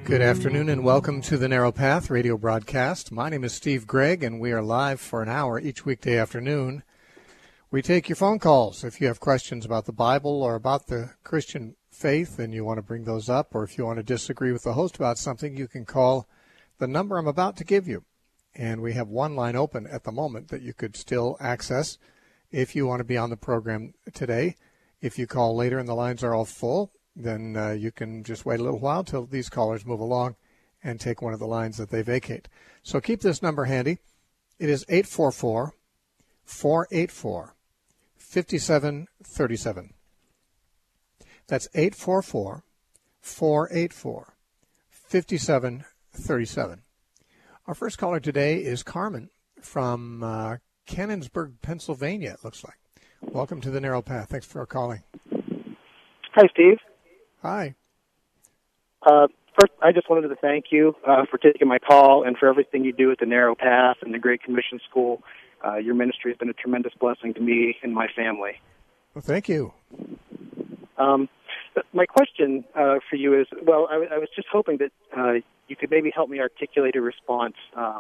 Good afternoon and welcome to the Narrow Path radio broadcast. My name is Steve Gregg and we are live for an hour each weekday afternoon. We take your phone calls if you have questions about the Bible or about the Christian faith and you want to bring those up, or if you want to disagree with the host about something, you can call the number I'm about to give you. And we have one line open at the moment that you could still access if you want to be on the program today. If you call later and the lines are all full, then you can just wait a little while till these callers move along and take one of the lines that they vacate. So keep this number handy. It is 844-484-5737. That's 844-484-5737. Our first caller today is Carmen from Canonsburg, Pennsylvania, it looks like. Welcome to the Narrow Path. Thanks for calling. Hi, Steve. Hi. First, I just wanted to thank you for taking my call and for everything you do at the Narrow Path and the Great Commission School. Your ministry has been a tremendous blessing to me and my family. Well, thank you. My question for you is, well, I was just hoping that you could maybe help me articulate a response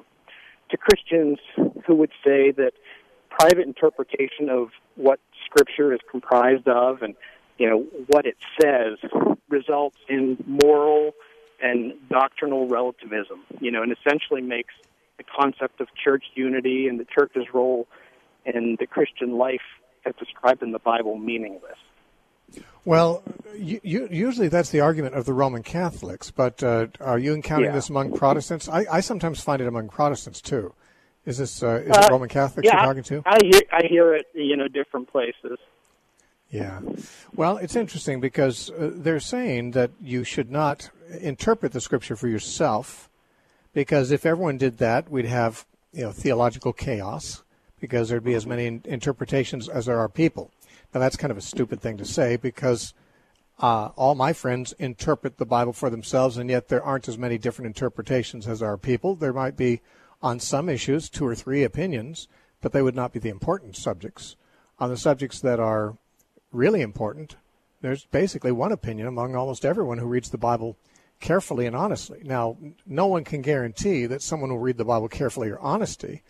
to Christians who would say that private interpretation of what Scripture is comprised of and what it says results in moral and doctrinal relativism, and essentially makes the concept of church unity and the church's role in the Christian life as described in the Bible meaningless. Well, usually that's the argument of the Roman Catholics, but are you encountering this among Protestants? I sometimes find it among Protestants, too. Is it Roman Catholics you're talking to? I hear it, different places. Yeah. Well, it's interesting because they're saying that you should not interpret the Scripture for yourself, because if everyone did that, we'd have theological chaos, because there'd be as many interpretations as there are people. Now, that's kind of a stupid thing to say, because all my friends interpret the Bible for themselves, and yet there aren't as many different interpretations as there are people. There might be, on some issues, 2 or 3 opinions, but they would not be the important subjects. On the subjects that are really important, there's basically one opinion among almost everyone who reads the Bible carefully and honestly. Now, no one can guarantee that someone will read the Bible carefully or honestly,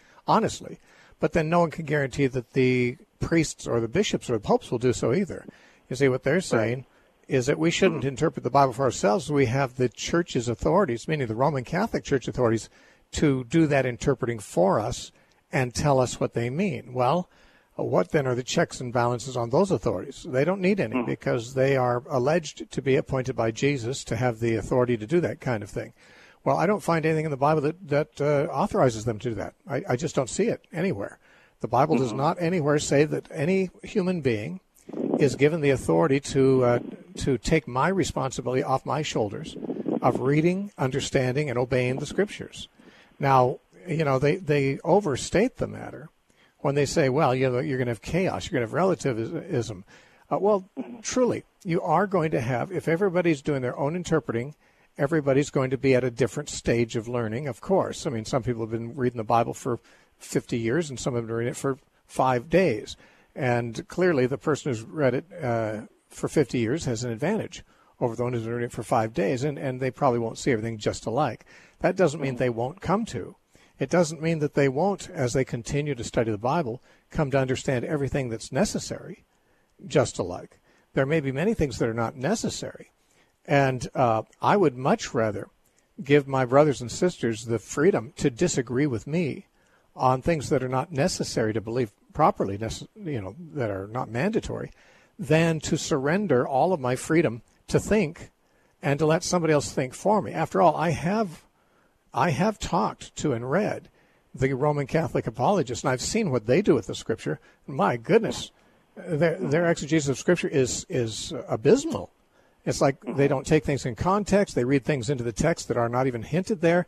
but then no one can guarantee that the priests or the bishops or the popes will do so either. You see, what they're saying is that we shouldn't interpret the Bible for ourselves. We have the church's authorities, meaning the Roman Catholic Church authorities, to do that interpreting for us and tell us what they mean. Well, what then are the checks and balances on those authorities? They don't need any, because they are alleged to be appointed by Jesus to have the authority to do that kind of thing. Well, I don't find anything in the Bible that authorizes them to do that. I just don't see it anywhere. The Bible does not anywhere say that any human being is given the authority to take my responsibility off my shoulders of reading, understanding, and obeying the Scriptures. Now, they overstate the matter when they say, well, you're going to have chaos, you're going to have relativism. Well, truly, you are going to have, if everybody's doing their own interpreting, everybody's going to be at a different stage of learning, of course. I mean, some people have been reading the Bible for 50 years, and some have been reading it for 5 days. And clearly, the person who's read it for 50 years has an advantage over the one who's read it for 5 days, and they probably won't see everything just alike. That doesn't mean they won't come to. It doesn't mean that they won't, as they continue to study the Bible, come to understand everything that's necessary just alike. There may be many things that are not necessary. And I would much rather give my brothers and sisters the freedom to disagree with me on things that are not necessary to believe properly, that are not mandatory, than to surrender all of my freedom to think and to let somebody else think for me. After all, I have talked to and read the Roman Catholic apologists, and I've seen what they do with the Scripture. My goodness, their exegesis of Scripture is abysmal. It's like they don't take things in context. They read things into the text that are not even hinted there.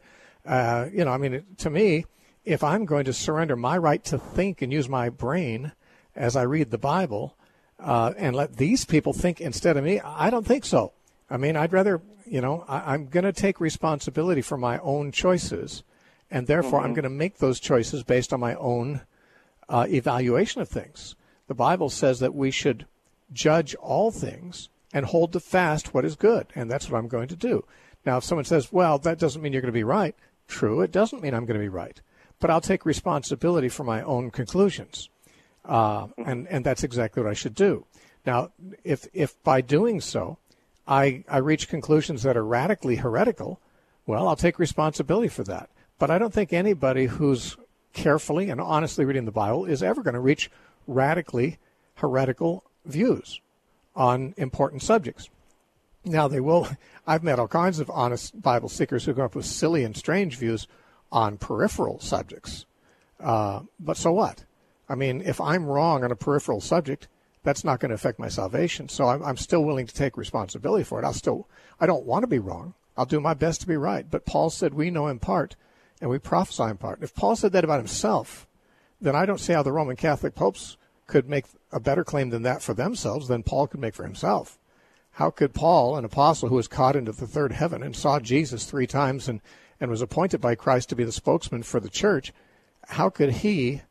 To me, if I'm going to surrender my right to think and use my brain as I read the Bible and let these people think instead of me, I don't think so. I mean, I'd rather, I'm going to take responsibility for my own choices, and therefore I'm going to make those choices based on my own evaluation of things. The Bible says that we should judge all things and hold to fast what is good, and that's what I'm going to do. Now, if someone says, well, that doesn't mean you're going to be right. True, it doesn't mean I'm going to be right. But I'll take responsibility for my own conclusions. And that's exactly what I should do. Now, if by doing so, I reach conclusions that are radically heretical, well, I'll take responsibility for that. But I don't think anybody who's carefully and honestly reading the Bible is ever going to reach radically heretical views on important subjects. Now, they will. I've met all kinds of honest Bible seekers who come up with silly and strange views on peripheral subjects. But so what? I mean, if I'm wrong on a peripheral subject, that's not going to affect my salvation. So I'm still willing to take responsibility for it. I don't want to be wrong. I'll do my best to be right. But Paul said we know in part and we prophesy in part. If Paul said that about himself, then I don't see how the Roman Catholic popes could make a better claim than that for themselves than Paul could make for himself. How could Paul, an apostle who was caught into the third heaven and saw Jesus 3 times and was appointed by Christ to be the spokesman for the church, how could he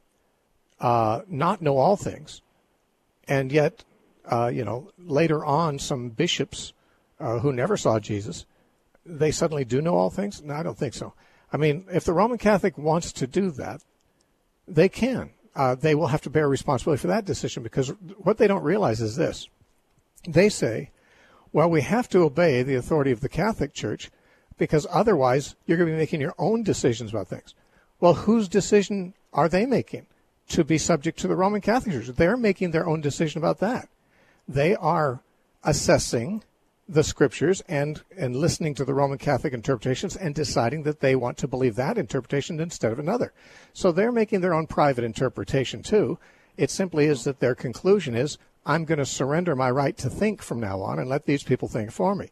not know all things? And yet, later on, some bishops who never saw Jesus, they suddenly do know all things? No, I don't think so. I mean, if the Roman Catholic wants to do that, they can. They will have to bear responsibility for that decision, because what they don't realize is this. They say, well, we have to obey the authority of the Catholic Church because otherwise you're going to be making your own decisions about things. Well, whose decision are they making to be subject to the Roman Catholic Church? They're making their own decision about that. They are assessing the Scriptures and listening to the Roman Catholic interpretations and deciding that they want to believe that interpretation instead of another. So they're making their own private interpretation too. It simply is that their conclusion is, I'm going to surrender my right to think from now on and let these people think for me.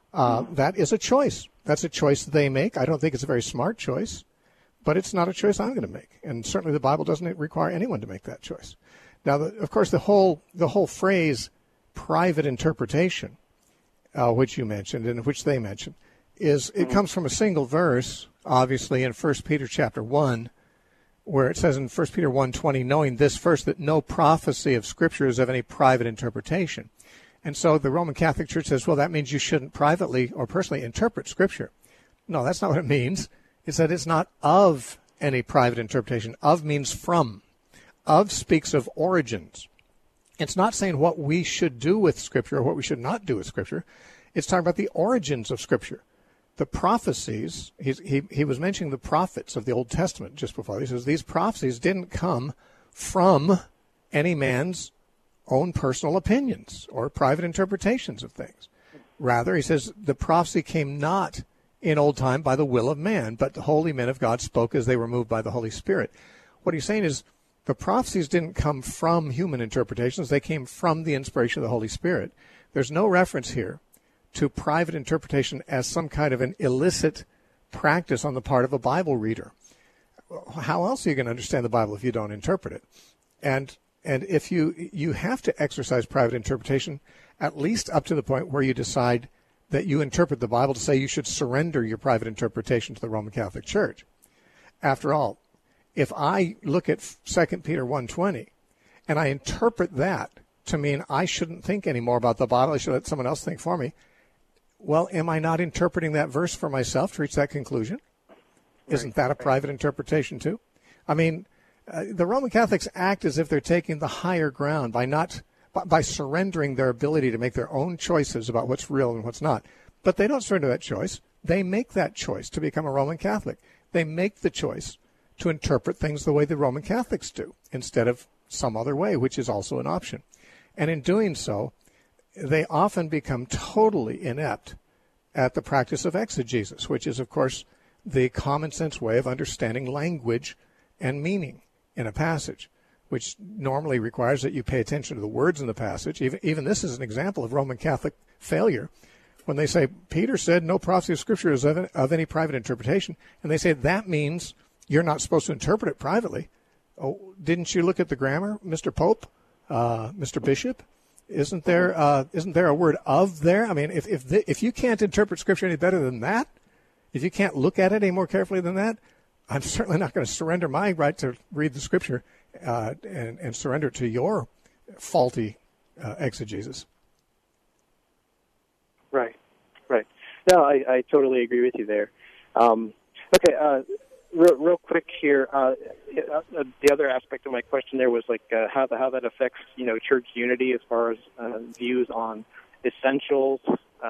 That is a choice. That's a choice they make. I don't think it's a very smart choice, but it's not a choice I'm going to make. And certainly the Bible doesn't require anyone to make that choice. Now, of course, the whole phrase private interpretation, which you mentioned and which they mentioned, it comes from a single verse, obviously, in 1 Peter chapter 1, where it says in 1 Peter 1:20, knowing this first, that no prophecy of Scripture is of any private interpretation. And so the Roman Catholic Church says, well, that means you shouldn't privately or personally interpret Scripture. No, that's not what it means. It's that it's not of any private interpretation. Of means from. Of speaks of origins. It's not saying what we should do with Scripture or what we should not do with Scripture. It's talking about the origins of Scripture. The prophecies, he was mentioning the prophets of the Old Testament just before. He says these prophecies didn't come from any man's own personal opinions or private interpretations of things. Rather, he says the prophecy came not in old time by the will of man, but the holy men of God spoke as they were moved by the Holy Spirit. What he's saying is the prophecies didn't come from human interpretations. They came from the inspiration of the Holy Spirit. There's no reference here to private interpretation as some kind of an illicit practice on the part of a Bible reader. How else are you going to understand the Bible if you don't interpret it? And if you have to exercise private interpretation, at least up to the point where you decide that you interpret the Bible to say you should surrender your private interpretation to the Roman Catholic Church. After all, if I look at 2 Peter 1:20 and I interpret that to mean I shouldn't think anymore about the Bible, I should let someone else think for me, well, am I not interpreting that verse for myself to reach that conclusion? Right. Isn't that a private interpretation too? I mean, the Roman Catholics act as if they're taking the higher ground by surrendering their ability to make their own choices about what's real and what's not. But they don't surrender that choice. They make that choice to become a Roman Catholic. They make the choice to interpret things the way the Roman Catholics do instead of some other way, which is also an option. And in doing so, they often become totally inept at the practice of exegesis, which is, of course, the common sense way of understanding language and meaning in a passage, which normally requires that you pay attention to the words in the passage. Even this is an example of Roman Catholic failure. When they say, Peter said no prophecy of Scripture is of any private interpretation, and they say that means you're not supposed to interpret it privately. Oh, didn't you look at the grammar, Mr. Pope, Mr. Bishop? Isn't there a word of there? I mean, if you can't interpret Scripture any better than that, if you can't look at it any more carefully than that, I'm certainly not going to surrender my right to read the Scripture and surrender to your faulty exegesis. Right. No, I totally agree with you there. Okay, real quick here. The other aspect of my question there was like how that affects church unity as far as views on essentials.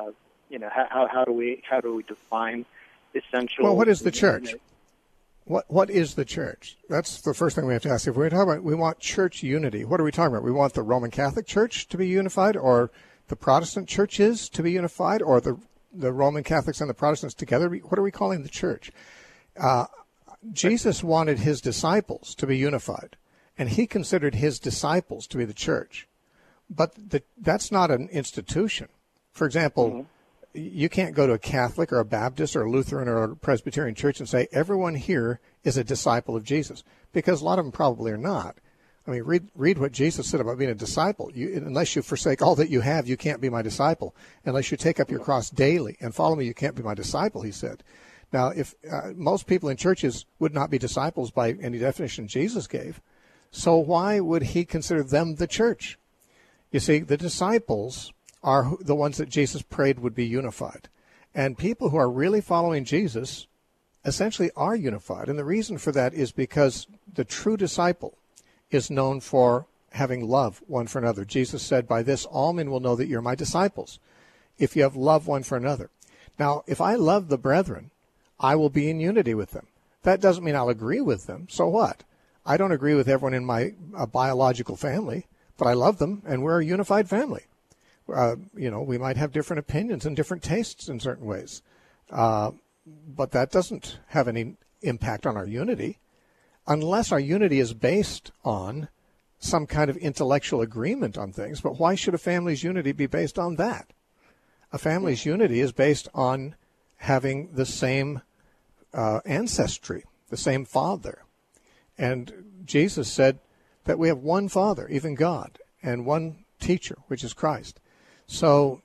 How do we define essentials? Well, what is the church? What is the church? That's the first thing we have to ask. If we're talking about we want church unity, what are we talking about? We want the Roman Catholic Church to be unified, or the Protestant churches to be unified, or the Roman Catholics and the Protestants together? What are we calling the church? Jesus wanted his disciples to be unified, and he considered his disciples to be the church. But that's not an institution. For example, you can't go to a Catholic or a Baptist or a Lutheran or a Presbyterian church and say everyone here is a disciple of Jesus, because a lot of them probably are not. I mean, read what Jesus said about being a disciple. Unless you forsake all that you have, you can't be my disciple. Unless you take up your cross daily and follow me, you can't be my disciple, he said. Now, if most people in churches would not be disciples by any definition Jesus gave, so why would he consider them the church? You see, the disciples are the ones that Jesus prayed would be unified. And people who are really following Jesus essentially are unified. And the reason for that is because the true disciple is known for having love one for another. Jesus said, by this all men will know that you're my disciples, if you have love one for another. Now, if I love the brethren, I will be in unity with them. That doesn't mean I'll agree with them. So what? I don't agree with everyone in my biological family, but I love them, and we're a unified family. We might have different opinions and different tastes in certain ways, but that doesn't have any impact on our unity, unless our unity is based on some kind of intellectual agreement on things. But why should a family's unity be based on that? A family's unity is based on having the same ancestry, the same father. And Jesus said that we have one Father, even God, and one teacher, which is Christ. So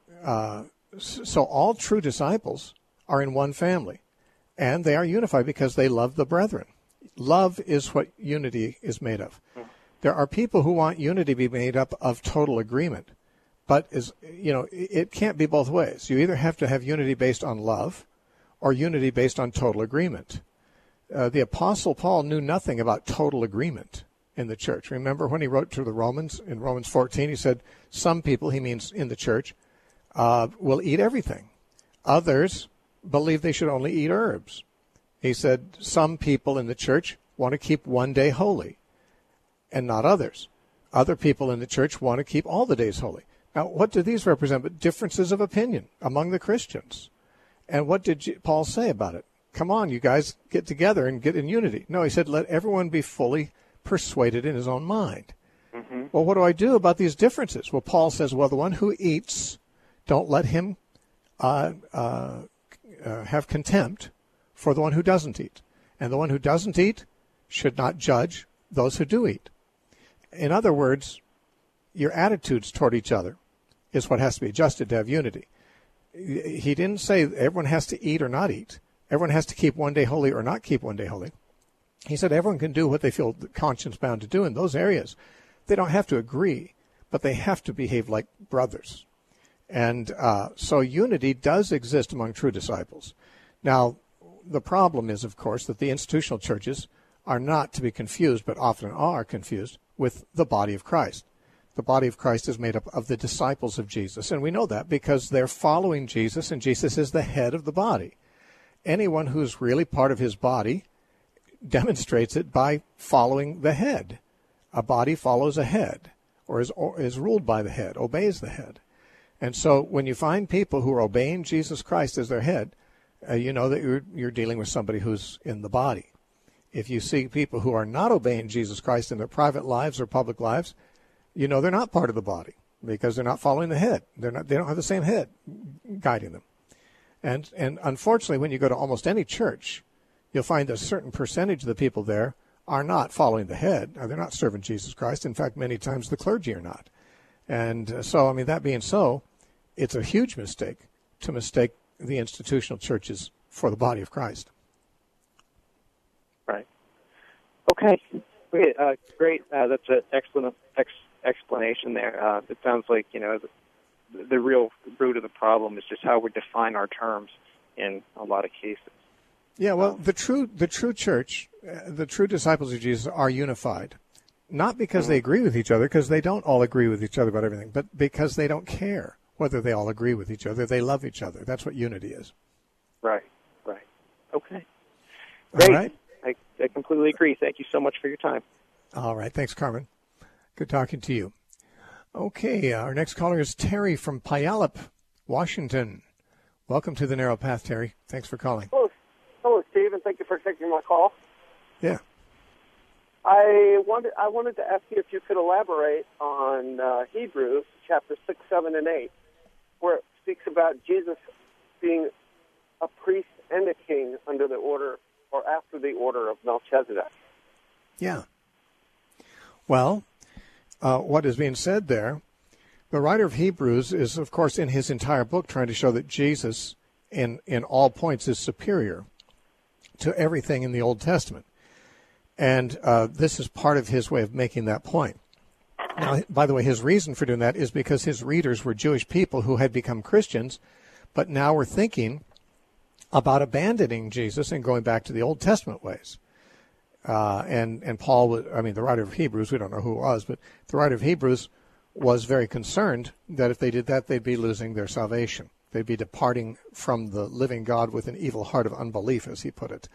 all true disciples are in one family, and they are unified because they love the brethren. Love is what unity is made of. There are people who want unity to be made up of total agreement, but it can't be both ways. You either have to have unity based on love or unity based on total agreement. The Apostle Paul knew nothing about total agreement in the church. Remember when he wrote to the Romans, in Romans 14, he said, some people, he means in the church, will eat everything. Others believe they should only eat herbs. He said, some people in the church want to keep one day holy, and not others. Other people in the church want to keep all the days holy. Now, what do these represent but differences of opinion among the Christians? And what did Paul say about it? Come on, you guys, get together and get in unity. No, he said, let everyone be fully persuaded in his own mind. Mm-hmm. Well, what do I do about these differences? Well, Paul says, well, the one who eats, don't let him have contempt for the one who doesn't eat. And the one who doesn't eat should not judge those who do eat. In other words, your attitudes toward each other is what has to be adjusted to have unity. He didn't say everyone has to eat or not eat. Everyone has to keep one day holy or not keep one day holy. He said everyone can do what they feel conscience bound to do in those areas. They don't have to agree, but they have to behave like brothers. And so unity does exist among true disciples. Now, the problem is, of course, that the institutional churches are not to be confused, but often are confused, with the body of Christ. The body of Christ is made up of the disciples of Jesus, and we know that because they're following Jesus, and Jesus is the head of the body. Anyone who's really part of his body demonstrates it by following the head. A body follows a head, or is ruled by the head, obeys the head. And so when you find people who are obeying Jesus Christ as their head, you know that you're dealing with somebody who's in the body. If you see people who are not obeying Jesus Christ in their private lives or public lives, you know they're not part of the body because they're not following the head. They don't have the same head guiding them. And unfortunately, when you go to almost any church, you'll find a certain percentage of the people there are not following the head. They're not serving Jesus Christ. In fact, many times the clergy are not. And so, I mean, that being so, it's a huge mistake to mistake the institutional churches for the body of Christ. Right. Okay. Great. That's an excellent explanation there. It sounds like, the real root of the problem is just how we define our terms in a lot of cases. Yeah, well, the true church, the true disciples of Jesus are unified, not because they agree with each other, because they don't all agree with each other about everything, but because they don't care whether they all agree with each other. They love each other. That's what unity is. Right. Okay. Great. All right. I completely agree. Thank you so much for your time. All right. Thanks, Carmen. Good talking to you. Okay, our next caller is Terry from Puyallup, Washington. Welcome to the Narrow Path, Terry. Thanks for calling. Hello, Steve, and thank you for taking my call. Yeah. I wanted to ask you if you could elaborate on Hebrews chapter 6, 7, and 8, where it speaks about Jesus being a priest and a king under the order or after the order of Melchizedek. Yeah. Well, what is being said there, the writer of Hebrews is, of course, in his entire book trying to show that Jesus, in all points, is superior to everything in the Old Testament. And this is part of his way of making that point. Now, by the way, his reason for doing that is because his readers were Jewish people who had become Christians, but now were thinking about abandoning Jesus and going back to the Old Testament ways. And Paul, the writer of Hebrews, we don't know who it was, but the writer of Hebrews was very concerned that if they did that, they'd be losing their salvation. They'd be departing from the living God with an evil heart of unbelief, as he put it.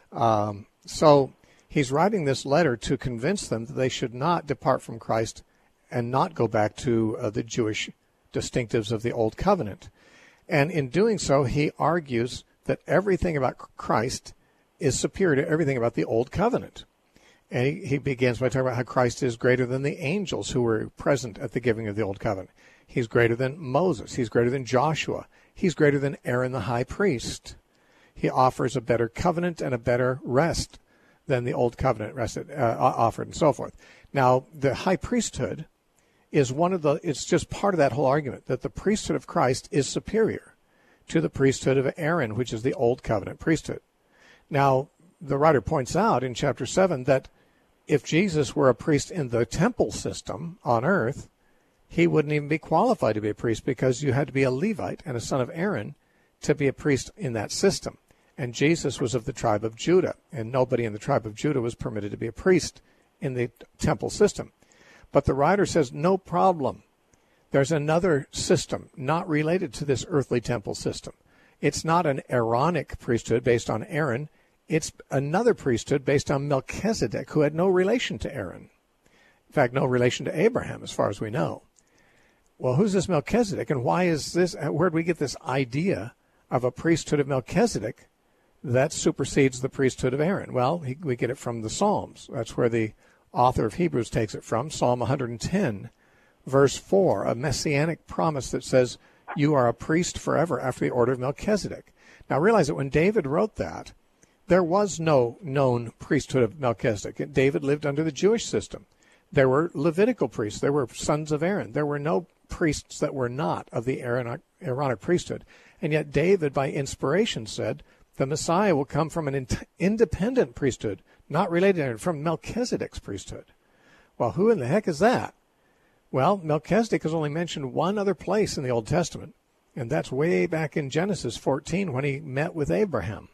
So he's writing this letter to convince them that they should not depart from Christ and not go back to the Jewish distinctives of the Old Covenant. And in doing so, he argues that everything about Christ is superior to everything about the Old Covenant. And he begins by talking about how Christ is greater than the angels who were present at the giving of the Old Covenant. He's greater than Moses. He's greater than Joshua. He's greater than Aaron the high priest. He offers a better covenant and a better rest than the Old Covenant offered, and so forth. Now, the high priesthood is it's just part of that whole argument, that the priesthood of Christ is superior to the priesthood of Aaron, which is the Old Covenant priesthood. Now, the writer points out in chapter 7 that if Jesus were a priest in the temple system on earth, he wouldn't even be qualified to be a priest because you had to be a Levite and a son of Aaron to be a priest in that system. And Jesus was of the tribe of Judah, and nobody in the tribe of Judah was permitted to be a priest in the temple system. But the writer says, no problem. There's another system not related to this earthly temple system. It's not an Aaronic priesthood based on Aaron. It's another priesthood based on Melchizedek, who had no relation to Aaron. In fact, no relation to Abraham, as far as we know. Well, who's this Melchizedek, and why is this? Where do we get this idea of a priesthood of Melchizedek that supersedes the priesthood of Aaron? Well, we get it from the Psalms. That's where the author of Hebrews takes it from, Psalm 110, verse 4, a messianic promise that says, you are a priest forever after the order of Melchizedek. Now, realize that when David wrote that, there was no known priesthood of Melchizedek. David lived under the Jewish system. There were Levitical priests. There were sons of Aaron. There were no priests that were not of the Aaronic priesthood. And yet David, by inspiration, said the Messiah will come from an independent priesthood, not related to Aaron, from Melchizedek's priesthood. Well, who in the heck is that? Well, Melchizedek is only mentioned one other place in the Old Testament, and that's way back in Genesis 14 when he met with Abraham.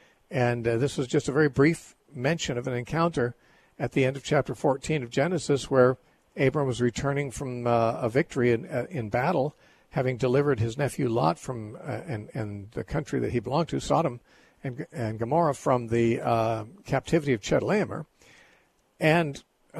And this was just a very brief mention of an encounter at the end of chapter 14 of Genesis where Abram was returning from a victory in battle, having delivered his nephew Lot from and the country that he belonged to, Sodom and Gomorrah, from the captivity of Chedorlaomer. And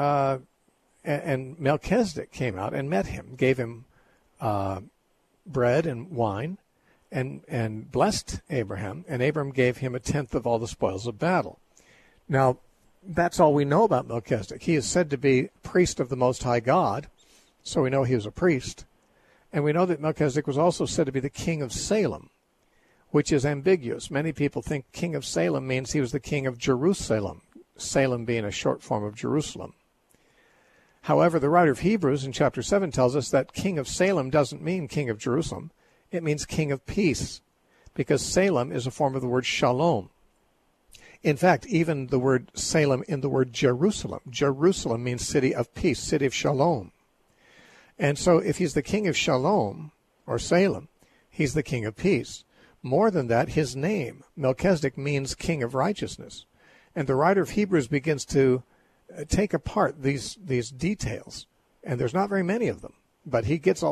Melchizedek came out and met him, gave him bread and wine, and blessed Abraham, and Abram gave him 1/10 of all the spoils of battle. Now, that's all we know about Melchizedek. He is said to be priest of the Most High God, so we know he was a priest. And we know that Melchizedek was also said to be the king of Salem, which is ambiguous. Many people think king of Salem means he was the king of Jerusalem, Salem being a short form of Jerusalem. However, the writer of Hebrews in chapter 7 tells us that king of Salem doesn't mean king of Jerusalem. It means king of peace, because Salem is a form of the word shalom. In fact, even the word Salem in the word Jerusalem. Jerusalem means city of peace, city of shalom. And so if he's the king of shalom, or Salem. He's the king of peace. More than that, his name, Melchizedek, means king of righteousness. And the writer of Hebrews begins to take apart these details, and there's not very many of them, but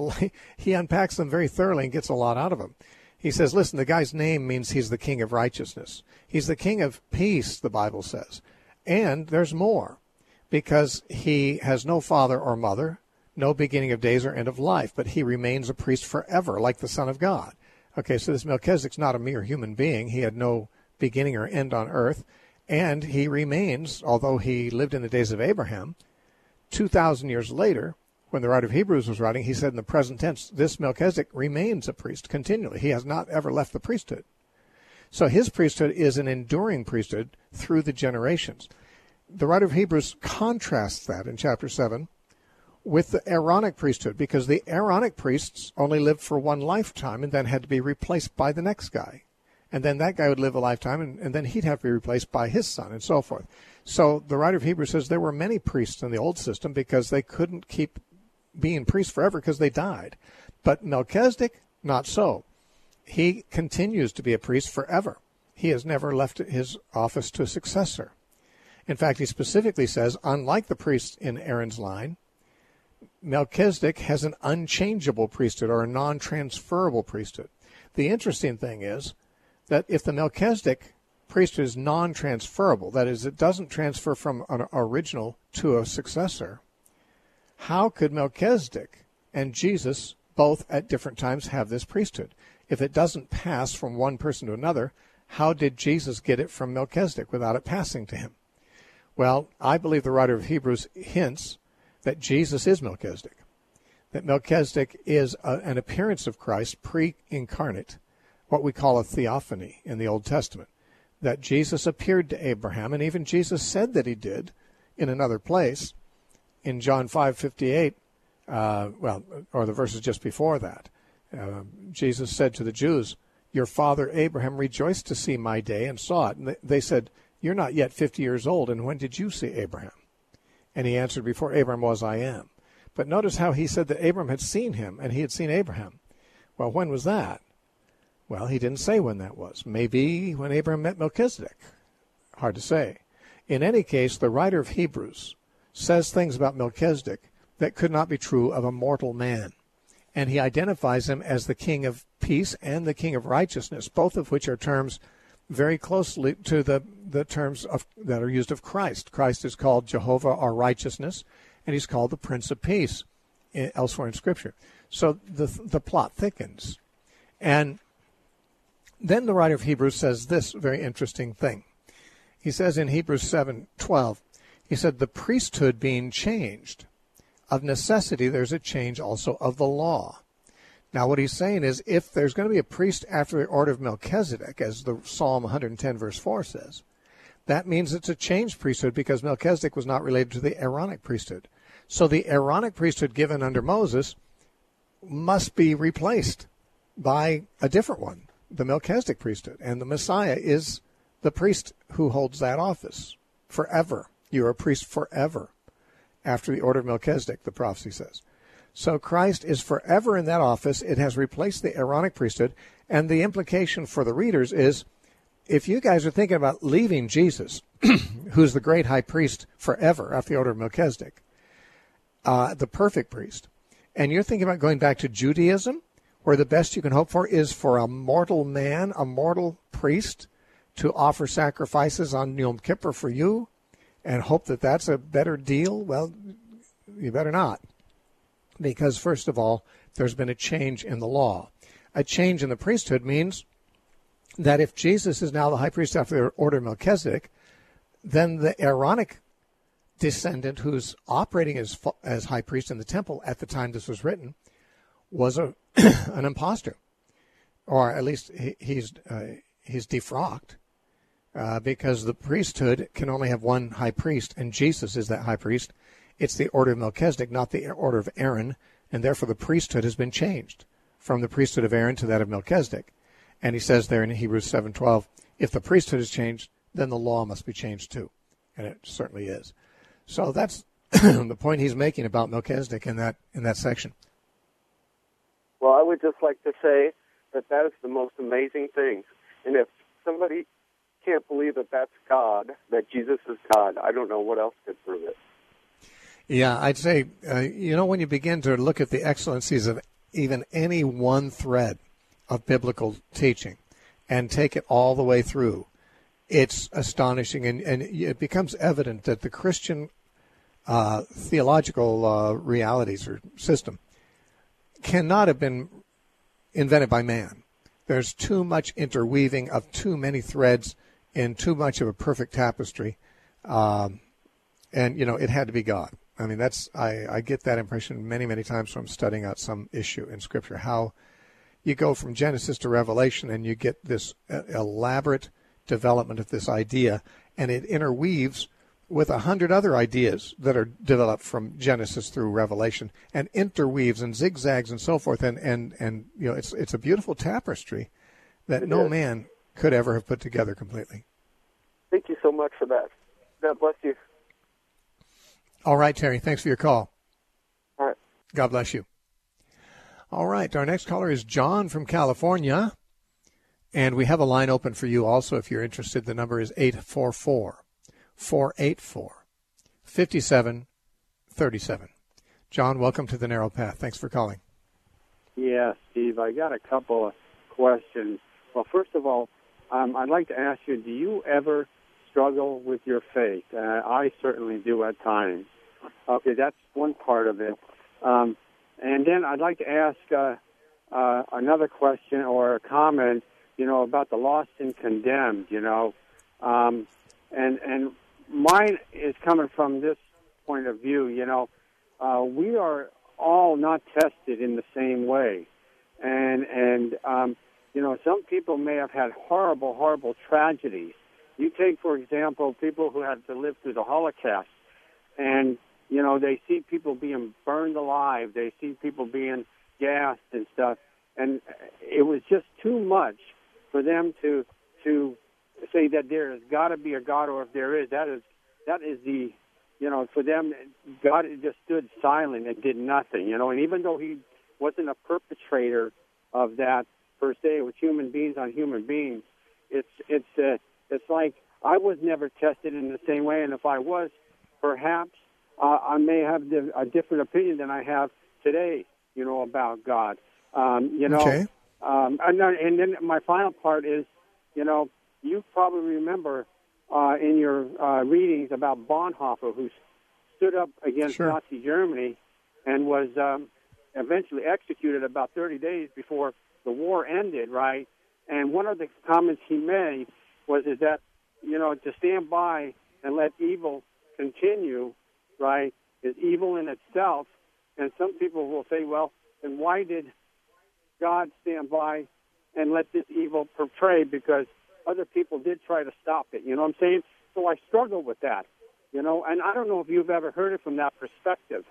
he unpacks them very thoroughly and gets a lot out of them. He says, listen, the guy's name means he's the king of righteousness. He's the king of peace, the Bible says. And there's more, because he has no father or mother, no beginning of days or end of life, but he remains a priest forever, like the Son of God. Okay, so this Melchizedek's not a mere human being. He had no beginning or end on earth, and he remains, although he lived in the days of Abraham, 2,000 years later, when the writer of Hebrews was writing, he said in the present tense, this Melchizedek remains a priest continually. He has not ever left the priesthood. So his priesthood is an enduring priesthood through the generations. The writer of Hebrews contrasts that in chapter 7 with the Aaronic priesthood, because the Aaronic priests only lived for one lifetime and then had to be replaced by the next guy. And then that guy would live a lifetime, and then he'd have to be replaced by his son, and so forth. So the writer of Hebrews says there were many priests in the old system because they couldn't keep being priests forever because they died. But Melchizedek, not so. He continues to be a priest forever. He has never left his office to a successor. In fact, he specifically says, unlike the priests in Aaron's line, Melchizedek has an unchangeable priesthood, or a non-transferable priesthood. The interesting thing is that if the Melchizedek priesthood is non-transferable, that is, it doesn't transfer from an original to a successor, how could Melchizedek and Jesus both at different times have this priesthood? If it doesn't pass from one person to another, how did Jesus get it from Melchizedek without it passing to him? Well, I believe the writer of Hebrews hints that Jesus is Melchizedek, that Melchizedek is an appearance of Christ pre-incarnate, what we call a theophany in the Old Testament, that Jesus appeared to Abraham, and even Jesus said that he did in another place in John 5:58, or the verses just before that. Jesus said to the Jews, your father Abraham rejoiced to see my day and saw it. And they said, you're not yet 50 years old, and when did you see Abraham? And he answered, before Abraham was, I am. But notice how he said that Abraham had seen him, and he had seen Abraham. Well, when was that? Well, he didn't say when that was. Maybe when Abraham met Melchizedek. Hard to say. In any case, the writer of Hebrews says things about Melchizedek that could not be true of a mortal man. And he identifies him as the king of peace and the king of righteousness, both of which are terms very closely to the terms that are used of Christ. Christ is called Jehovah, our righteousness, and he's called the Prince of Peace elsewhere in Scripture. So the plot thickens. And then the writer of Hebrews says this very interesting thing. He says in Hebrews 7:12, he said, the priesthood being changed, of necessity there's a change also of the law. Now what he's saying is, if there's going to be a priest after the order of Melchizedek, as the Psalm 110 verse 4 says, that means it's a changed priesthood because Melchizedek was not related to the Aaronic priesthood. So the Aaronic priesthood given under Moses must be replaced by a different one, the Melchizedek priesthood. And the Messiah is the priest who holds that office forever. You're a priest forever after the order of Melchizedek, the prophecy says. So Christ is forever in that office. It has replaced the Aaronic priesthood. And the implication for the readers is, if you guys are thinking about leaving Jesus, who's the great high priest forever after the order of Melchizedek, the perfect priest, and you're thinking about going back to Judaism, where the best you can hope for is for a mortal man, a mortal priest, to offer sacrifices on Yom Kippur for you, and hope that that's a better deal, well, you better not. Because, first of all, there's been a change in the law. A change in the priesthood means that if Jesus is now the high priest after the order of Melchizedek, then the Aaronic descendant who's operating as high priest in the temple at the time this was written was an imposter. Or at least he's defrocked. Because the priesthood can only have one high priest, and Jesus is that high priest. It's the order of Melchizedek, not the order of Aaron, and therefore the priesthood has been changed from the priesthood of Aaron to that of Melchizedek. And he says there in Hebrews 7:12, if the priesthood is changed, then the law must be changed too. And it certainly is. So that's the point he's making about Melchizedek in that section. Well, I would just like to say that that is the most amazing thing. And if somebody can't believe that that's God, that Jesus is God, I don't know what else could prove it. Yeah, I'd say, when you begin to look at the excellencies of even any one thread of biblical teaching and take it all the way through, it's astonishing. And it becomes evident that the Christian theological realities or system cannot have been invented by man. There's too much interweaving of too many threads in too much of a perfect tapestry. And, it had to be God. I mean, I get that impression many, many times from studying out some issue in Scripture, how you go from Genesis to Revelation and you get this elaborate development of this idea, and it interweaves with 100 other ideas that are developed from Genesis through Revelation, and interweaves and zigzags and so forth. And it's a beautiful tapestry that no man could ever have put together completely. Thank you so much for that. God bless you. All right, Terry. Thanks for your call. All right. God bless you. All right. Our next caller is John from California. And we have a line open for you also if you're interested. The number is 844-484-5737. John, welcome to The Narrow Path. Thanks for calling. Yeah, Steve, I got a couple of questions. Well, first of all, I'd like to ask you, do you ever struggle with your faith? I certainly do at times. Okay, that's one part of it. And then I'd like to ask another question or a comment, about the lost and condemned, and mine is coming from this point of view, we are all not tested in the same way. And some people may have had horrible, horrible tragedies. You take, for example, people who had to live through the Holocaust, and, they see people being burned alive. They see people being gassed and stuff. And it was just too much for them to say that there has got to be a God, or if there is, that is the, for them, God just stood silent and did nothing, and even though he wasn't a perpetrator of that per se, it was human beings on human beings, it's like I was never tested in the same way, and if I was, perhaps I may have a different opinion than I have today, about God. Okay. And then my final part is, you probably remember in your readings about Bonhoeffer, who stood up against Nazi Germany and was eventually executed about 30 days before the war ended, right? And one of the comments he made was that, to stand by and let evil continue, right, is evil in itself. And some people will say, well, then why did God stand by and let this evil portray? Because other people did try to stop it, you know what I'm saying? So I struggle with that, and I don't know if you've ever heard it from that perspective.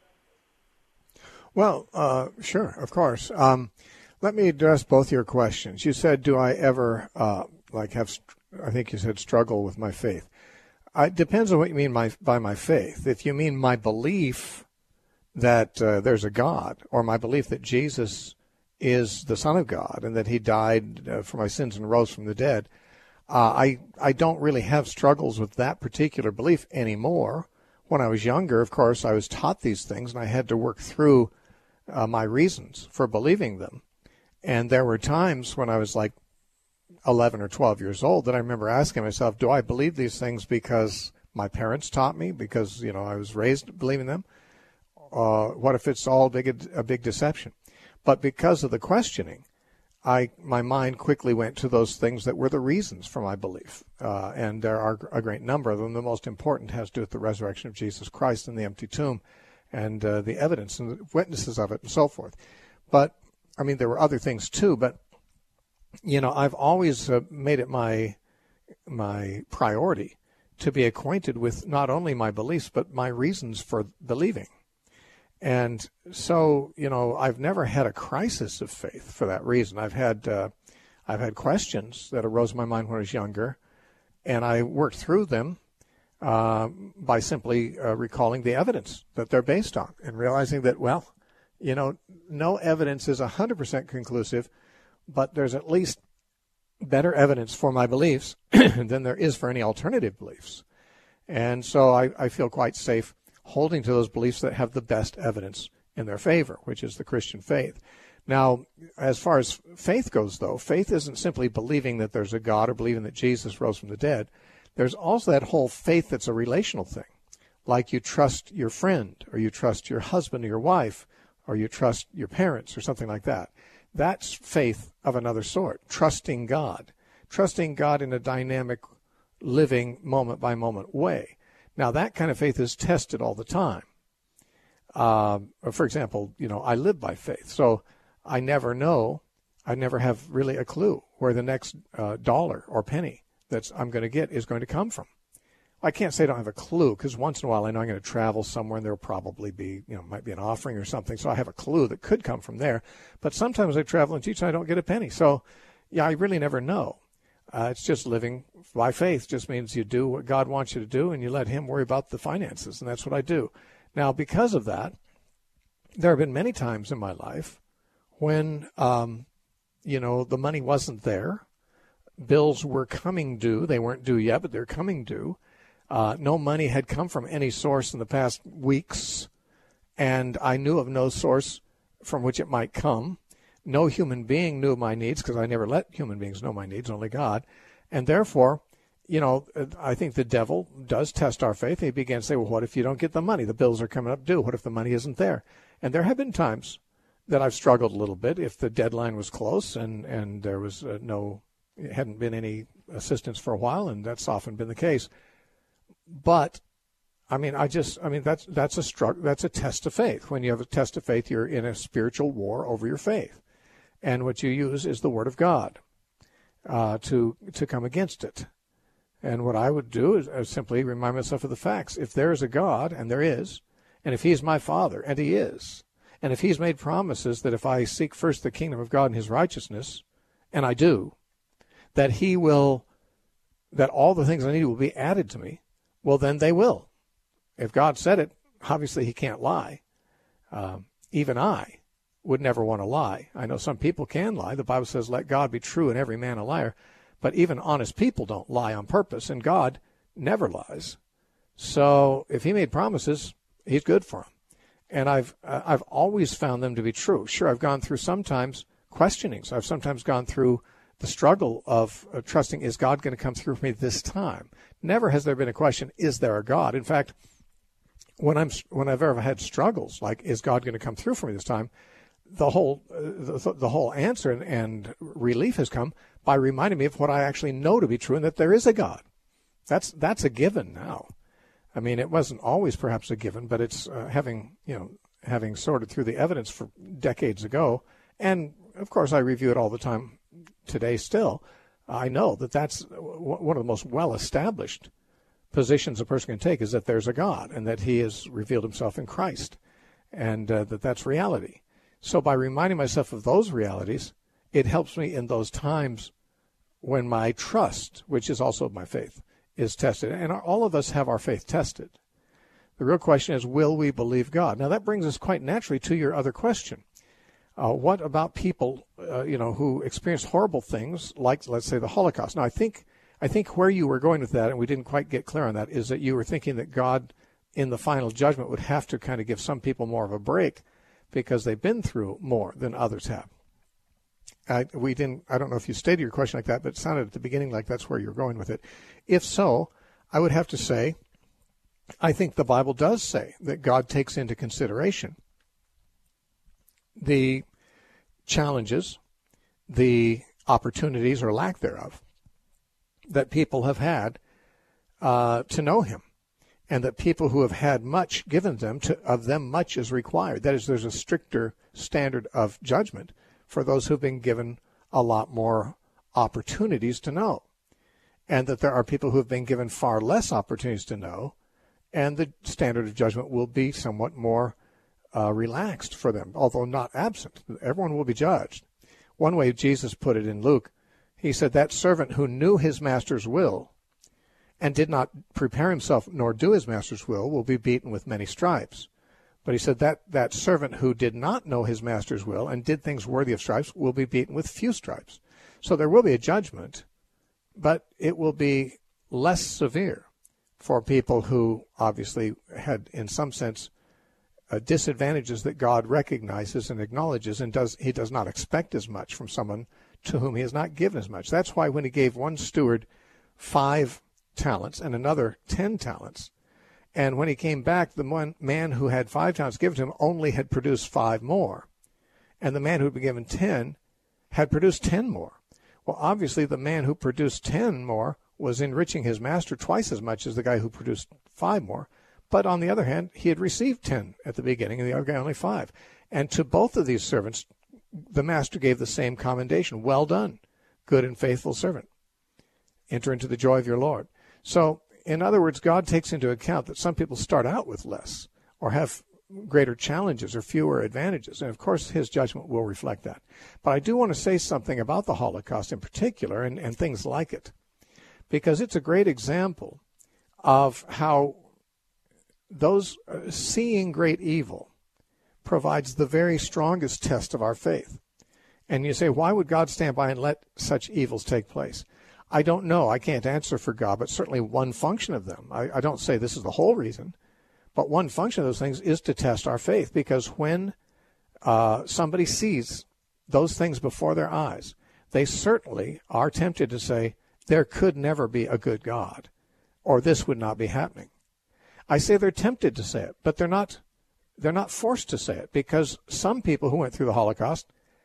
Well, sure, of course. Let me address both your questions. You said, do I ever, I think you said struggle with my faith. It depends on what you mean by my faith. If you mean my belief that there's a God, or my belief that Jesus is the Son of God and that he died for my sins and rose from the dead, I don't really have struggles with that particular belief anymore. When I was younger, of course, I was taught these things, and I had to work through my reasons for believing them. And there were times when I was like 11 or 12 years old that I remember asking myself, do I believe these things because my parents taught me, because, I was raised believing them? What if it's all a big deception? But because of the questioning, my mind quickly went to those things that were the reasons for my belief. And there are a great number of them. The most important has to do with the resurrection of Jesus Christ and the empty tomb, and the evidence and the witnesses of it and so forth. But, there were other things too, but, I've always made it my priority to be acquainted with not only my beliefs, but my reasons for believing. And so, I've never had a crisis of faith for that reason. I've had questions that arose in my mind when I was younger, and I worked through them by simply recalling the evidence that they're based on, and realizing that, well, no evidence is 100% conclusive, but there's at least better evidence for my beliefs than there is for any alternative beliefs. And so I feel quite safe holding to those beliefs that have the best evidence in their favor, which is the Christian faith. Now, as far as faith goes, though, faith isn't simply believing that there's a God or believing that Jesus rose from the dead. There's also that whole faith that's a relational thing, like you trust your friend, or you trust your husband or your wife, or you trust your parents or something like that. That's faith of another sort, trusting God in a dynamic, living, moment-by-moment way. Now, that kind of faith is tested all the time. For example, I live by faith, so I never have really a clue where the next dollar or penny that I'm going to get is going to come from. I can't say I don't have a clue, because once in a while I know I'm going to travel somewhere and there will probably be, might be an offering or something, so I have a clue that could come from there. But sometimes I travel and teach and I don't get a penny. So, yeah, I really never know. It's just living by faith. Just means you do what God wants you to do and you let him worry about the finances, and that's what I do. Now, because of that, there have been many times in my life when, the money wasn't there. Bills were coming due. They weren't due yet, but they're coming due. No money had come from any source in the past weeks, and I knew of no source from which it might come. No human being knew my needs, because I never let human beings know my needs, only God. And therefore, I think the devil does test our faith. He began to say, well, what if you don't get the money? The bills are coming up due. What if the money isn't there? And there have been times that I've struggled a little bit if the deadline was close and there was hadn't been any assistance for a while, and that's often been the case. But that's a struggle. That's a test of faith. When you have a test of faith, you're in a spiritual war over your faith, and what you use is the Word of God to come against it. And what I would do is simply remind myself of the facts. If there is a God, and there is, and if He's my Father, and He is, and if He's made promises that if I seek first the kingdom of God and His righteousness, and I do, that all the things I need will be added to me, well, then they will. If God said it, obviously He can't lie. Even I would never want to lie. I know some people can lie. The Bible says, let God be true and every man a liar. But even honest people don't lie on purpose, and God never lies. So if He made promises, He's good for them. And I've always found them to be true. Sure, I've gone through sometimes questionings. I've sometimes gone through the struggle of trusting, is God going to come through for me this time? Never has there been a question, is there a God? In fact, when I've ever had struggles, like, is God going to come through for me this time? The whole answer and relief has come by reminding me of what I actually know to be true, and that there is a God. That's a given now. I mean, it wasn't always perhaps a given, but it's having sorted through the evidence for decades ago, and of course I review it all the time today still. I know that that's one of the most well-established positions a person can take, is that there's a God and that He has revealed Himself in Christ, and that's reality. So by reminding myself of those realities, it helps me in those times when my trust, which is also my faith, is tested. And all of us have our faith tested. The real question is, will we believe God? Now, that brings us quite naturally to your other question. What about people, who experience horrible things, like, let's say, the Holocaust? Now, I think where you were going with that, and we didn't quite get clear on that, is that you were thinking that God, in the final judgment, would have to kind of give some people more of a break because they've been through more than others have. I don't know if you stated your question like that, but it sounded at the beginning like that's where you're going with it. If so, I would have to say, I think the Bible does say that God takes into consideration the challenges, the opportunities or lack thereof that people have had to know Him, and that people who have had much given them, of them much is required. That is, there's a stricter standard of judgment for those who've been given a lot more opportunities to know, and that there are people who have been given far less opportunities to know, and the standard of judgment will be somewhat more relaxed for them, although not absent. Everyone will be judged. One way Jesus put it in Luke, He said, that servant who knew his master's will and did not prepare himself nor do his master's will be beaten with many stripes. But he said that servant who did not know his master's will and did things worthy of stripes will be beaten with few stripes. So there will be a judgment, but it will be less severe for people who obviously had, in some sense, disadvantages that God recognizes and acknowledges, and he does not expect as much from someone to whom he has not given as much. That's why when he gave one steward 5 talents and another 10 talents, and when he came back, the one man who had 5 talents given to him only had produced 5 more, and the man who had been given 10 had produced 10 more. Well, obviously the man who produced 10 more was enriching his master twice as much as the guy who produced 5 more. But on the other hand, he had received 10 at the beginning, and the other guy only 5. And to both of these servants, the master gave the same commendation. Well done, good and faithful servant. Enter into the joy of your Lord. So, in other words, God takes into account that some people start out with less or have greater challenges or fewer advantages. And, of course, his judgment will reflect that. But I do want to say something about the Holocaust in particular and things like it, because it's a great example of how those seeing great evil provides the very strongest test of our faith. And you say, why would God stand by and let such evils take place? I don't know. I can't answer for God, but certainly one function of them. I don't say this is the whole reason, but one function of those things is to test our faith, because when somebody sees those things before their eyes, they certainly are tempted to say, there could never be a good God, or this would not be happening. I say they're tempted to say it, but they're not forced to say it, because some people who went through the Holocaust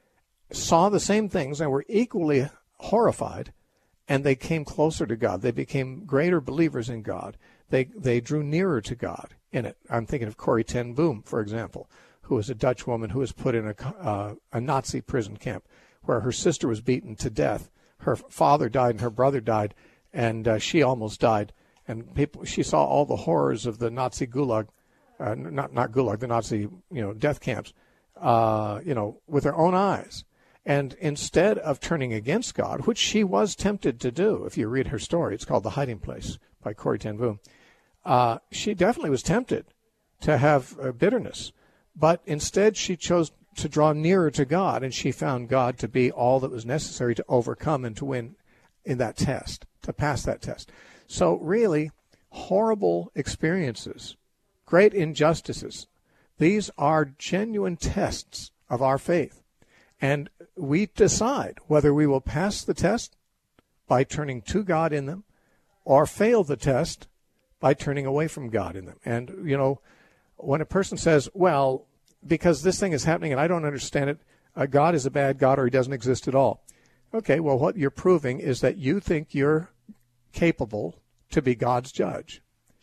saw the same things and were equally horrified, and they came closer to God. They became greater believers in God. They drew nearer to God in it. I'm thinking of Corrie ten Boom, for example, who was a Dutch woman who was put in a Nazi prison camp where her sister was beaten to death. Her father died and her brother died, and she almost died. And she saw all the horrors of the Nazi gulag, not gulag, the Nazi death camps, with her own eyes. And instead of turning against God, which she was tempted to do, if you read her story, it's called The Hiding Place by Corrie ten Boom, she definitely was tempted to have bitterness. But instead she chose to draw nearer to God, and she found God to be all that was necessary to overcome and to win in that test, to pass that test. So really, horrible experiences, great injustices, these are genuine tests of our faith. And we decide whether we will pass the test by turning to God in them or fail the test by turning away from God in them. And, when a person says, well, because this thing is happening and I don't understand it, God is a bad God, or he doesn't exist at all. Okay, well, what you're proving is that you think you're capable to be God's judge.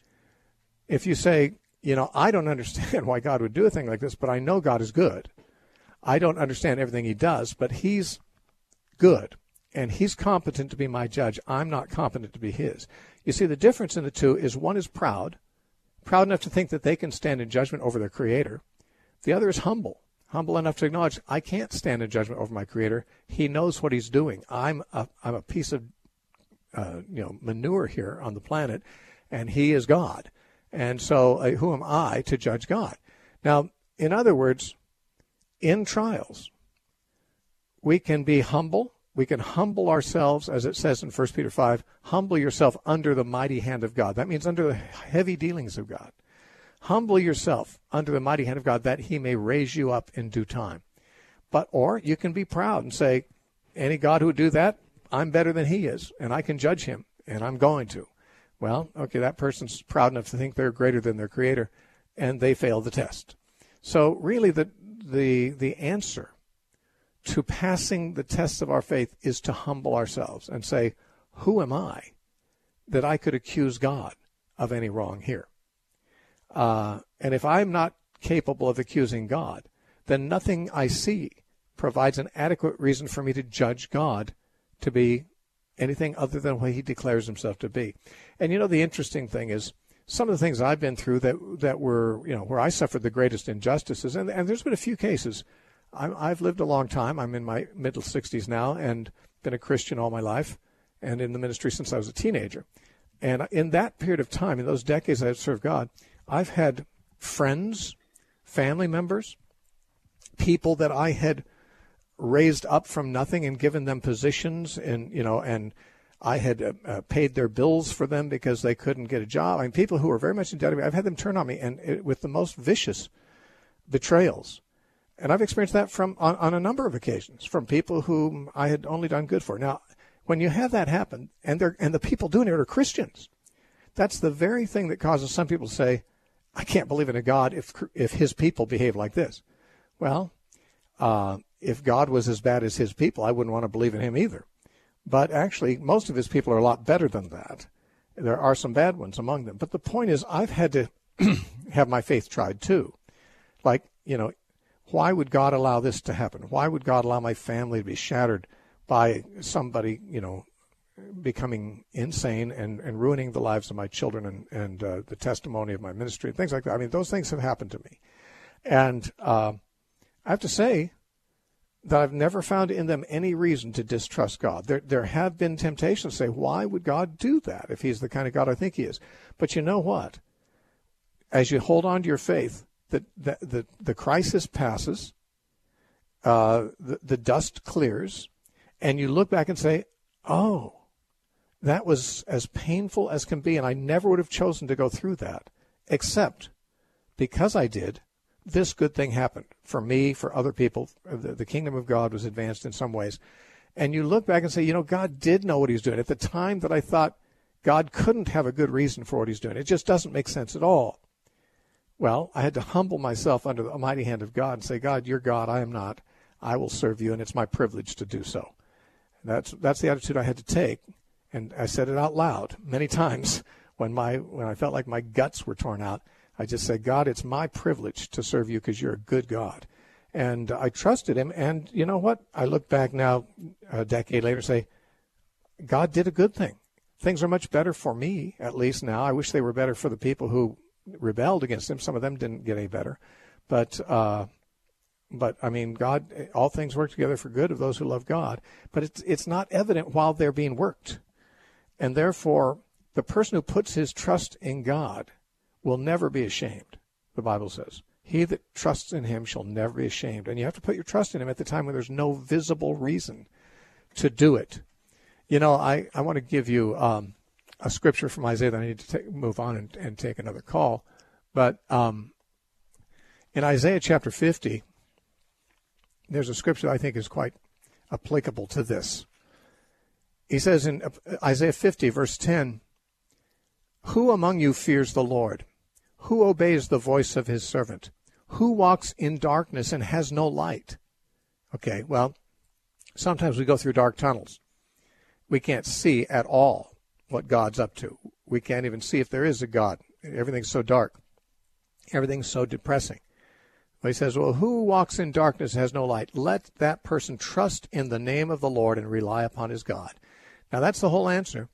If you say, I don't understand why God would do a thing like this, but I know God is good. I don't understand everything he does, but he's good, and he's competent to be my judge. I'm not competent to be his. You see, the difference in the two is one is proud enough to think that they can stand in judgment over their Creator. The other is humble enough to acknowledge, I can't stand in judgment over my Creator. He knows what he's doing. I'm a piece of manure here on the planet, and he is God. And so who am I to judge God? Now, in other words, in trials, we can be humble. We can humble ourselves, as it says in 1 Peter 5, humble yourself under the mighty hand of God. That means under the heavy dealings of God. Humble yourself under the mighty hand of God, that he may raise you up in due time. Or you can be proud and say, any God who would do that, I'm better than he is, and I can judge him, and I'm going to. Well, okay, that person's proud enough to think they're greater than their Creator, and they fail the test. So really the answer to passing the tests of our faith is to humble ourselves and say, who am I that I could accuse God of any wrong here? And if I'm not capable of accusing God, then nothing I see provides an adequate reason for me to judge God to be anything other than what he declares himself to be. And the interesting thing is, some of the things I've been through that were, where I suffered the greatest injustices, and there's been a few cases. I've lived a long time. I'm in my middle 60s now and been a Christian all my life and in the ministry since I was a teenager. And in that period of time, in those decades I've served God, I've had friends, family members, people that I had raised up from nothing and given them positions, and I had paid their bills for them because they couldn't get a job. I mean, people who were very much indebted to me, I've had them turn on me, and with the most vicious betrayals. And I've experienced that on a number of occasions from people whom I had only done good for. Now, when you have that happen, and the people doing it are Christians, that's the very thing that causes some people to say, I can't believe in a God if his people behave like this. Well, if God was as bad as his people, I wouldn't want to believe in him either. But actually, most of his people are a lot better than that. There are some bad ones among them. But the point is, I've had to have my faith tried too. Like, why would God allow this to happen? Why would God allow my family to be shattered by somebody, becoming insane and ruining the lives of my children and the testimony of my ministry, things like that? I mean, those things have happened to me. And I have to say that I've never found in them any reason to distrust God. There have been temptations to say, why would God do that if he's the kind of God I think he is? But you know what? As you hold on to your faith, the crisis passes, the dust clears, and you look back and say, oh, that was as painful as can be, and I never would have chosen to go through that, except because I did, this good thing happened for me, for other people. The kingdom of God was advanced in some ways. And you look back and say, God did know what he was doing. At the time that I thought God couldn't have a good reason for what he's doing, it just doesn't make sense at all. Well, I had to humble myself under the mighty hand of God and say, God, you're God, I am not. I will serve you, and it's my privilege to do so. That's the attitude I had to take, and I said it out loud many times when I felt like my guts were torn out. I just said, God, it's my privilege to serve you because you're a good God. And I trusted him, and you know what? I look back now a decade later and say, God did a good thing. Things are much better for me, at least now. I wish they were better for the people who rebelled against him. Some of them didn't get any better. But I mean, God, all things work together for good of those who love God. But it's not evident while they're being worked. And therefore, the person who puts his trust in God will never be ashamed, the Bible says. He that trusts in him shall never be ashamed. And you have to put your trust in him at the time when there's no visible reason to do it. I want to give you a scripture from Isaiah that I need to move on and take another call. But in Isaiah chapter 50, there's a scripture that I think is quite applicable to this. He says in Isaiah 50, verse 10, who among you fears the Lord? Who obeys the voice of his servant? Who walks in darkness and has no light? Okay, well, sometimes we go through dark tunnels. We can't see at all what God's up to. We can't even see if there is a God. Everything's so dark. Everything's so depressing. Well, he says, well, who walks in darkness and has no light? Let that person trust in the name of the Lord and rely upon his God. Now, that's the whole answer.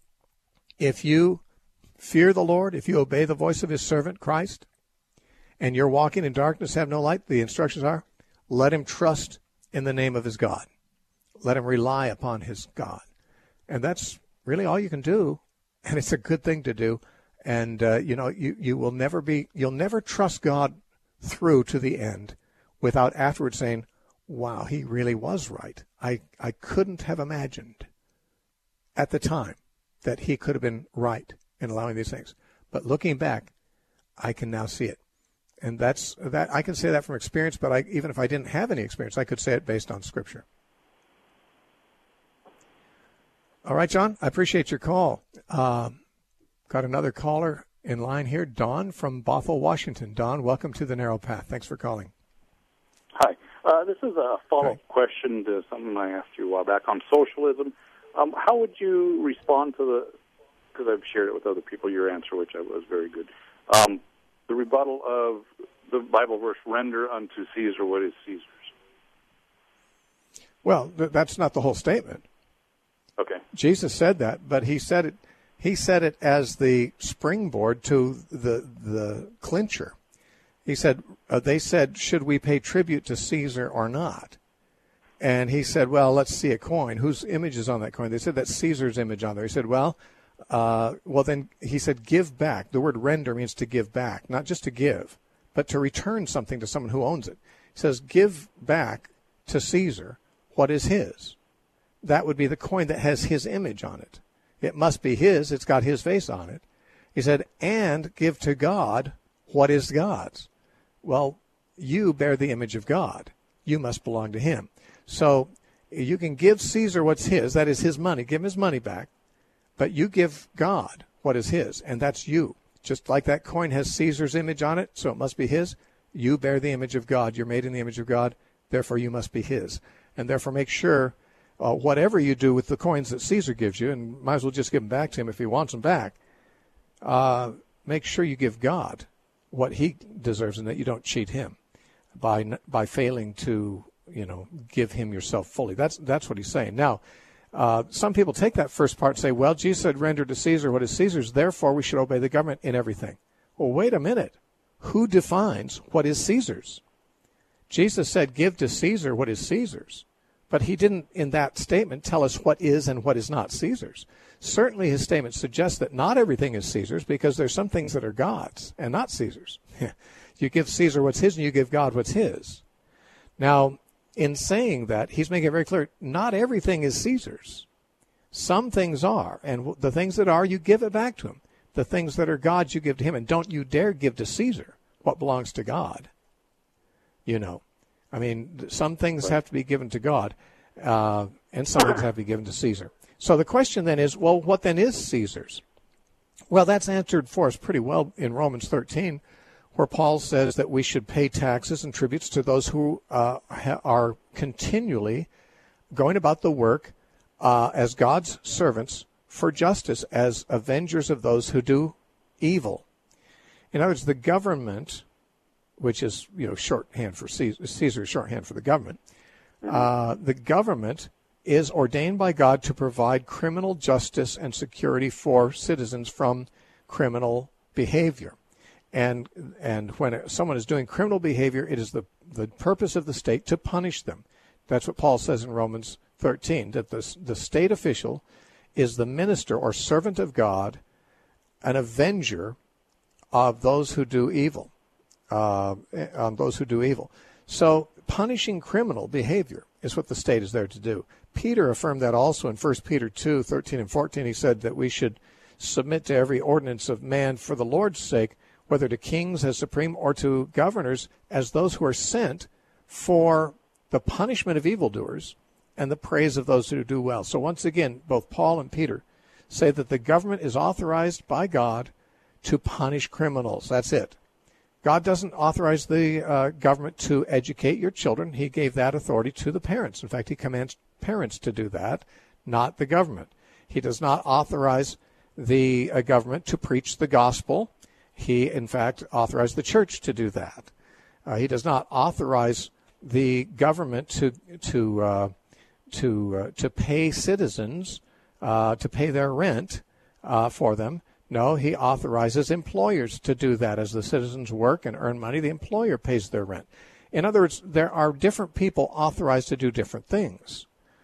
If you fear the Lord, if you obey the voice of his servant, Christ, and you're walking in darkness, have no light, the instructions are, let him trust in the name of his God. Let him rely upon his God. And that's really all you can do, and it's a good thing to do. And, you'll never trust God through to the end without afterwards saying, wow, he really was right. I couldn't have imagined at the time that he could have been right in allowing these things. But looking back, I can now see it. And that's that. I can say that from experience, but even if I didn't have any experience, I could say it based on Scripture. All right, John, I appreciate your call. Got another caller in line here, Don from Bothell, Washington. Don, welcome to The Narrow Path. Thanks for calling. Hi. This is a follow-up question to something I asked you a while back on socialism. How would you respond to because I've shared it with other people, your answer, which was very good, the rebuttal of the Bible verse, render unto Caesar what is Caesar's? Well, that's not the whole statement. Okay. Jesus said that, but he said it as the springboard to the clincher. He said, they said, should we pay tribute to Caesar or not? And he said, well, let's see a coin. Whose image is on that coin? They said that's Caesar's image on there. He said, well, then he said, give back. The word render means to give back, not just to give, but to return something to someone who owns it. He says, give back to Caesar what is his. That would be the coin that has his image on it. It must be his. It's got his face on it. He said, and give to God what is God's. Well, you bear the image of God. You must belong to him. So you can give Caesar what's his. That is his money. Give him his money back. But you give God what is his, and that's you. Just like that coin has Caesar's image on it, so it must be his. You bear the image of God. You're made in the image of God. Therefore, you must be his. And therefore, make sure whatever you do with the coins that Caesar gives you, and might as well just give them back to him if he wants them back, make sure you give God what he deserves and that you don't cheat him by failing to, give him yourself fully. That's what he's saying. Now, some people take that first part and say, well, Jesus said, render to Caesar what is Caesar's, therefore we should obey the government in everything. Well, wait a minute. Who defines what is Caesar's? Jesus said, give to Caesar what is Caesar's. But he didn't, in that statement, tell us what is and what is not Caesar's. Certainly his statement suggests that not everything is Caesar's, because there's some things that are God's and not Caesar's. You give Caesar what's his and you give God what's his. Now, in saying that, he's making it very clear, not everything is Caesar's. Some things are, and the things that are, you give it back to him. The things that are God's, you give to him, and don't you dare give to Caesar what belongs to God. Some things have to be given to God, and some things have to be given to Caesar. So the question then is, well, what then is Caesar's? Well, that's answered for us pretty well in Romans 13, where Paul says that we should pay taxes and tributes to those who are continually going about the work as God's servants for justice, as avengers of those who do evil. In other words, the government, which is shorthand for Caesar, shorthand for the government. The government is ordained by God to provide criminal justice and security for citizens from criminal behavior. And when someone is doing criminal behavior, it is the purpose of the state to punish them. That's what Paul says in Romans 13, that the state official is the minister or servant of God, an avenger of those who do evil. On those who do evil. So punishing criminal behavior is what the state is there to do. Peter affirmed that also in 1 Peter 2, 13 and 14. He said that we should submit to every ordinance of man for the Lord's sake, whether to kings as supreme or to governors as those who are sent for the punishment of evildoers and the praise of those who do well. So once again, both Paul and Peter say that the government is authorized by God to punish criminals. That's it. God doesn't authorize the government to educate your children. He gave that authority to the parents. In fact, he commands parents to do that, not the government. He does not authorize the government to preach the gospel. He, in fact, authorized the church to do that. He does not authorize the government to pay citizens to pay their rent for them. No, he authorizes employers to do that. As the citizens work and earn money, the employer pays their rent. In other words, there are different people authorized to do different things.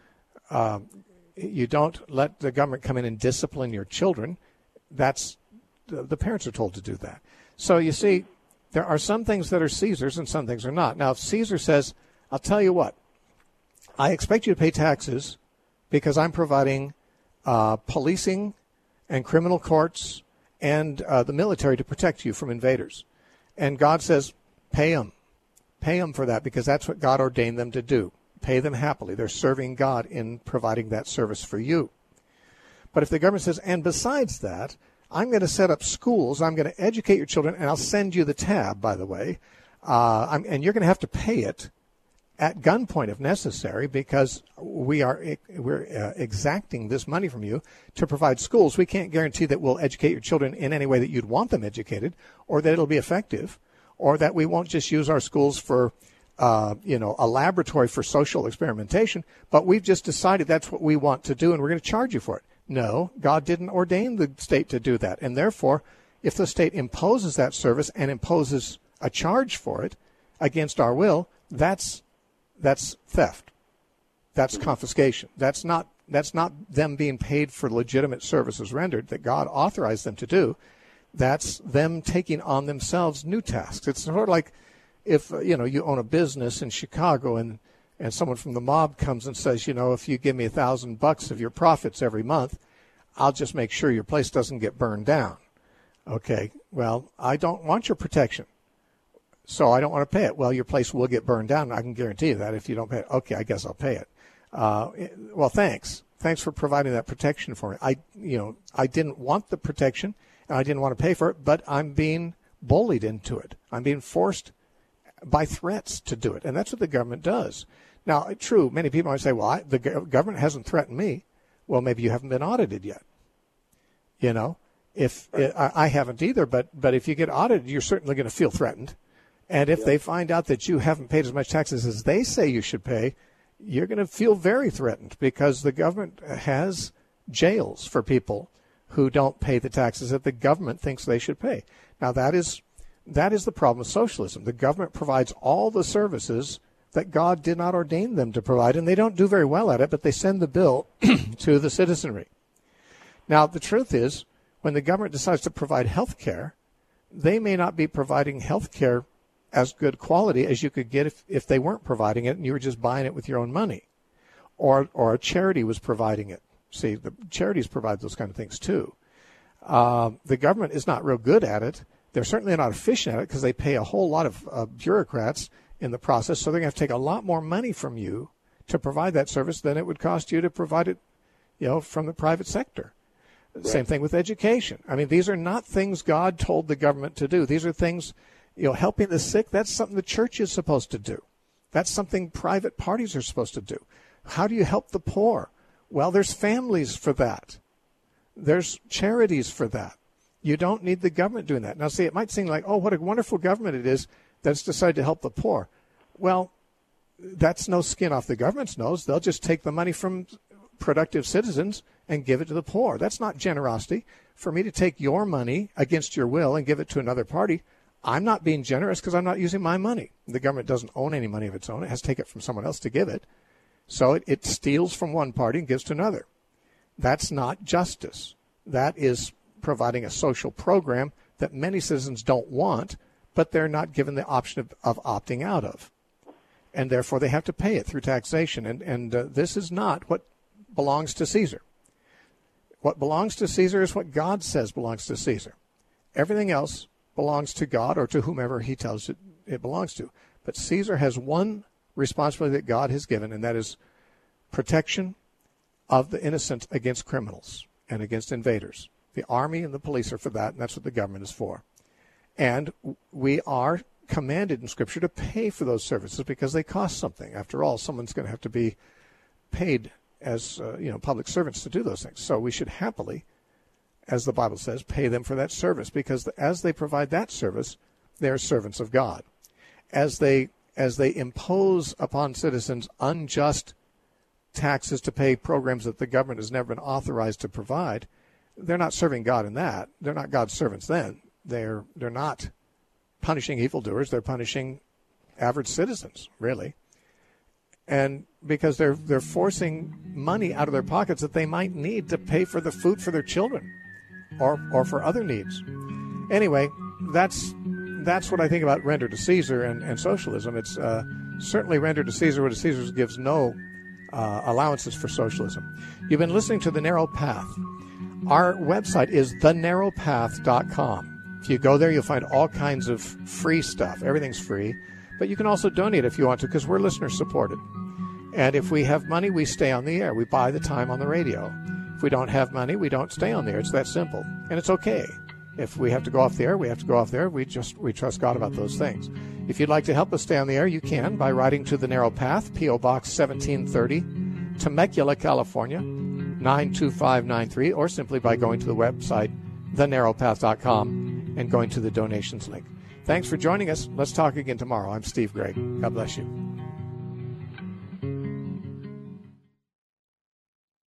You don't let the government come in and discipline your children. That's the parents are told to do that. So you see, there are some things that are Caesar's and some things are not. Now, if Caesar says, I'll tell you what, I expect you to pay taxes because I'm providing policing and criminal courts and the military to protect you from invaders. And God says, pay them. Pay them for that because that's what God ordained them to do. Pay them happily. They're serving God in providing that service for you. But if the government says, and besides that, I'm going to set up schools, I'm going to educate your children, and I'll send you the tab, by the way, and you're going to have to pay it at gunpoint if necessary, because we're exacting this money from you to provide schools. We can't guarantee that we'll educate your children in any way that you'd want them educated, or that it'll be effective, or that we won't just use our schools for a laboratory for social experimentation, but we've just decided that's what we want to do and we're going to charge you for it. No, God didn't ordain the state to do that. And therefore, if the state imposes that service and imposes a charge for it against our will, that's theft. That's confiscation. That's not them being paid for legitimate services rendered that God authorized them to do. That's them taking on themselves new tasks. It's sort of like if, you own a business in Chicago and someone from the mob comes and says, if you give me $1,000 of your profits every month, I'll just make sure your place doesn't get burned down. Okay, well, I don't want your protection, so I don't want to pay it. Well, your place will get burned down. I can guarantee you that if you don't pay it. Okay, I guess I'll pay it. Well, thanks. Thanks for providing that protection for me. I didn't want the protection, and I didn't want to pay for it, but I'm being bullied into it. I'm being forced by threats to do it, and that's what the government does. Now, true, many people might say, well, the government hasn't threatened me. Well, maybe you haven't been audited yet. I haven't either, but if you get audited, you're certainly going to feel threatened. And if they find out that you haven't paid as much taxes as they say you should pay, you're going to feel very threatened, because the government has jails for people who don't pay the taxes that the government thinks they should pay. Now, that is the problem with socialism. The government provides all the services that God did not ordain them to provide, and they don't do very well at it, but they send the bill to the citizenry. Now, the truth is, when the government decides to provide health care, they may not be providing health care as good quality as you could get if they weren't providing it and you were just buying it with your own money, or a charity was providing it. See, the charities provide those kind of things too. The government is not real good at it. They're certainly not efficient at it because they pay a whole lot of bureaucrats in the process, so they're going to have to take a lot more money from you to provide that service than it would cost you to provide it, from the private sector. Right. Same thing with education. I mean, these are not things God told the government to do. These are things, helping the sick, that's something the church is supposed to do. That's something private parties are supposed to do. How do you help the poor? Well, there's families for that. There's charities for that. You don't need the government doing that. Now, see, it might seem like, oh, what a wonderful government it is that's decided to help the poor. Well, that's no skin off the government's nose. They'll just take the money from productive citizens and give it to the poor. That's not generosity. For me to take your money against your will and give it to another party, I'm not being generous because I'm not using my money. The government doesn't own any money of its own. It has to take it from someone else to give it. So it steals from one party and gives to another. That's not justice. That is providing a social program that many citizens don't want, but they're not given the option of opting out of. And therefore they have to pay it through taxation. And this is not what belongs to Caesar. What belongs to Caesar is what God says belongs to Caesar. Everything else belongs to God or to whomever he tells it belongs to. But Caesar has one responsibility that God has given, and that is protection of the innocent against criminals and against invaders. The army and the police are for that, and that's what the government is for. And we are commanded in Scripture to pay for those services because they cost something. After all, someone's going to have to be paid as public servants to do those things. So we should happily, as the Bible says, pay them for that service, because as they provide that service, they're servants of God. As they impose upon citizens unjust taxes to pay programs that the government has never been authorized to provide, they're not serving God in that. They're not God's servants then. They're not punishing evildoers. They're punishing average citizens, really. And because they're forcing money out of their pockets that they might need to pay for the food for their children or for other needs. Anyway, that's what I think about render to Caesar and socialism. It's certainly render to Caesar what Caesar gives no allowances for socialism. You've been listening to The Narrow Path. Our website is thenarrowpath.com. If you go there, you'll find all kinds of free stuff. Everything's free. But you can also donate if you want to, because we're listener-supported. And if we have money, we stay on the air. We buy the time on the radio. If we don't have money, we don't stay on the air. It's that simple. And it's okay. If we have to go off the air, we have to go off the air. We trust God about those things. If you'd like to help us stay on the air, you can by writing to The Narrow Path, P.O. Box 1730, Temecula, California, 92593, or simply by going to the website, thenarrowpath.com, and going to the donations link. Thanks for joining us. Let's talk again tomorrow. I'm Steve Gregg. God bless you.